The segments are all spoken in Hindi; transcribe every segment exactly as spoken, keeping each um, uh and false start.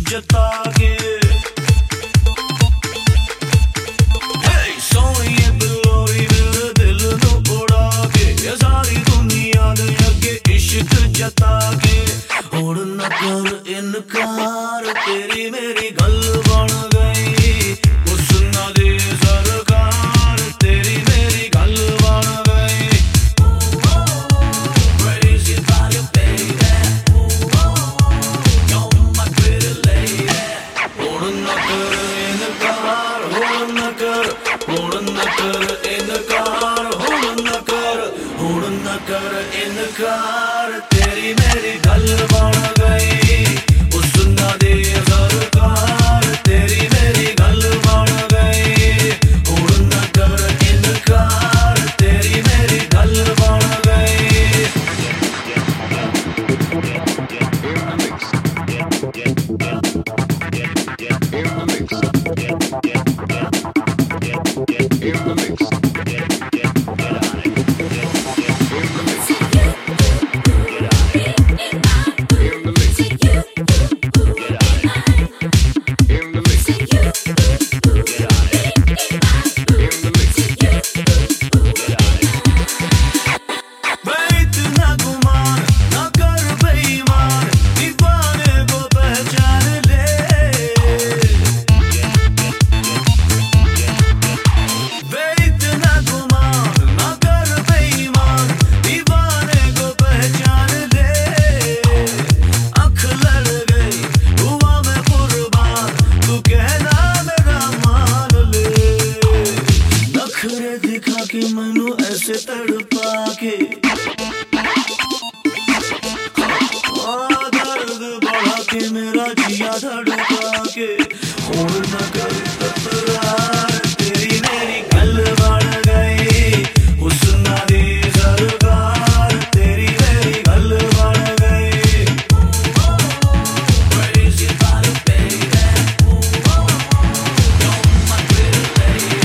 जता के सोनिए बिलोरी मेरे दिल नू उड़ा के सारी दुनिया दे अगे इश्क जता के हुण ना कर इनकार तेरी मेरी गल बन गई हुस्ना दे सरकार तेरी मेरी गल बन गई crazy about you baby you're my pretty lady हुण ना कर इनकार हुण ना कर हुण ना कर इनकार हुण ना कर हुण ना कर इनकार तेरी मेरी गल बन गई हुस्ना दे सरकार तेरी मेरी गल बन गई हुण ना कर इनकार तेरी मेरी गल बन गई दिखा के मैनू ऐसे तड़पा के दर्द बढ़ा के मेरा जिया धड़का के हुण ना कर तकरार तेरी मेरी गल बन गई हुस्ना दे सरकार तेरी मेरी गल बन गई crazy about you baby you're my pretty lady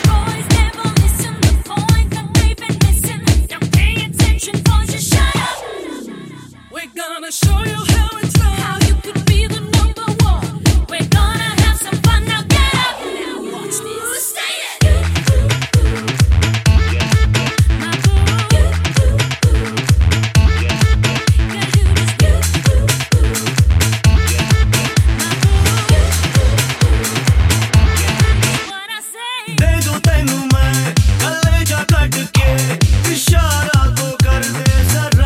Gonna show you how it's done. How you could be the number one. We're gonna have some fun. Now get up. Now watch this. Stay it. My boo. Girl, you just do. What I say. दे दो तैनू मैं कलेजा कट के इशारा तो कर दे जरा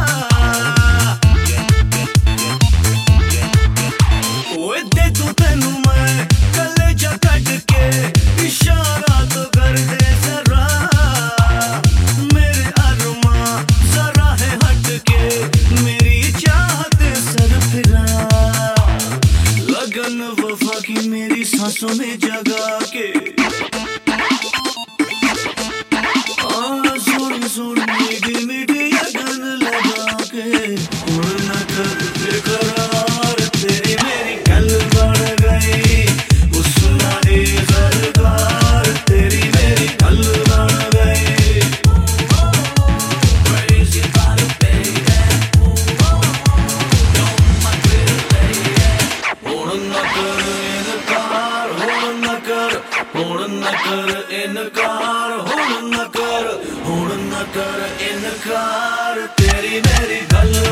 ओए दे दो तैनू मैं कलेजा कट के इशारा तो कर दे जरा मेरे अरमा जरा है हट के मेरी चाहत सर फिरा लगन वफा की मेरी सांसों में जगा के सोनी सोनी मीठी मीठी लगन लगा के हुण ना कर बेकरार तेरी मेरी गल बन गई हुस्ना दे सरकार तेरी मेरी गल बन गई crazy about you baby you're my pretty lady हुण ना कर इनकार हुण ना कर हुण ना कर इनकार हुण ना कर हुण ना कर इनकार तेरी मेरी गल